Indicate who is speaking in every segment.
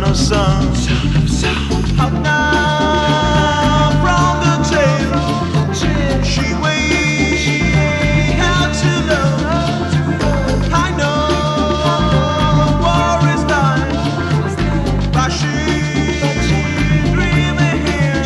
Speaker 1: of sun. Out now from the tale, she way out to love. I know war is dying, but she's dreaming here.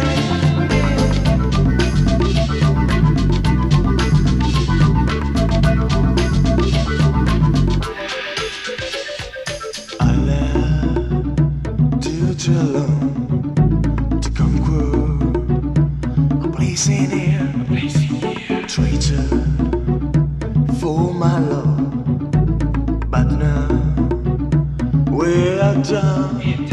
Speaker 1: I left too alone to conquer a place in here, traitor for my love. But now we're done.